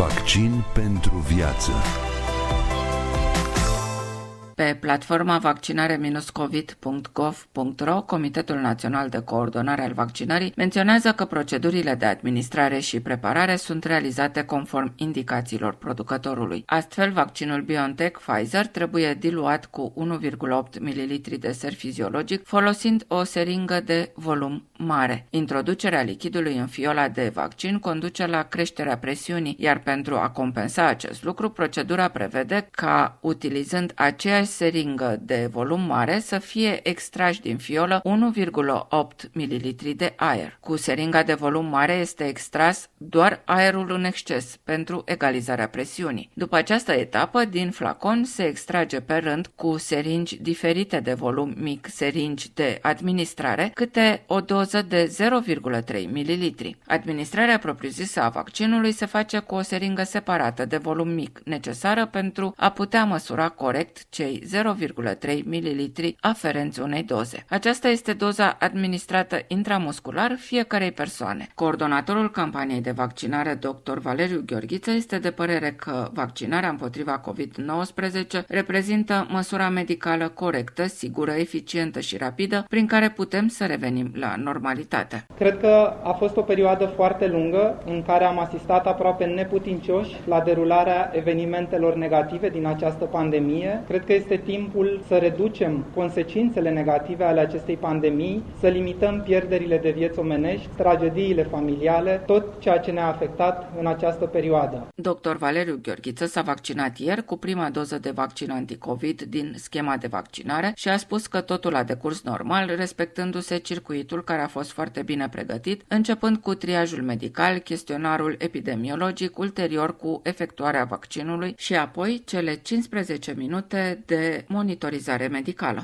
Vaccin pentru viață. Pe platforma vaccinare-covid.gov.ro, Comitetul Național de Coordonare al Vaccinării menționează că procedurile de administrare și preparare sunt realizate conform indicațiilor producătorului. Astfel, vaccinul BioNTech-Pfizer trebuie diluat cu 1,8 ml de ser fiziologic, folosind o seringă de volum mare. Introducerea lichidului în fiola de vaccin conduce la creșterea presiunii, iar pentru a compensa acest lucru, procedura prevede ca, utilizând aceeași seringă de volum mare, să fie extrași din fiolă 1,8 ml de aer. Cu seringa de volum mare este extras doar aerul în exces pentru egalizarea presiunii. După această etapă, din flacon se extrage pe rând cu seringi diferite de volum mic, seringi de administrare, câte o doză de 0,3 ml. Administrarea propriu-zisă a vaccinului se face cu o seringă separată de volum mic, necesară pentru a putea măsura corect cei 0,3 ml aferenți unei doze. Aceasta este doza administrată intramuscular fiecarei persoane. Coordonatorul campaniei de vaccinare, dr. Valeriu Gheorghiță, este de părere că vaccinarea împotriva COVID-19 reprezintă măsura medicală corectă, sigură, eficientă și rapidă prin care putem să revenim la normalitate. Cred că a fost o perioadă foarte lungă în care am asistat aproape neputincioși la derularea evenimentelor negative din această pandemie. Cred că este timpul să reducem consecințele negative ale acestei pandemii, să limităm pierderile de vieți omenești, tragediile familiale, tot ceea ce ne-a afectat în această perioadă. Dr. Valeriu Gheorghiță s-a vaccinat ieri cu prima doză de vaccin anticovid din schema de vaccinare și a spus că totul a decurs normal, respectându-se circuitul care a fost foarte bine pregătit, începând cu triajul medical, chestionarul epidemiologic, ulterior cu efectuarea vaccinului și apoi cele 15 minute de monitorizare medicală.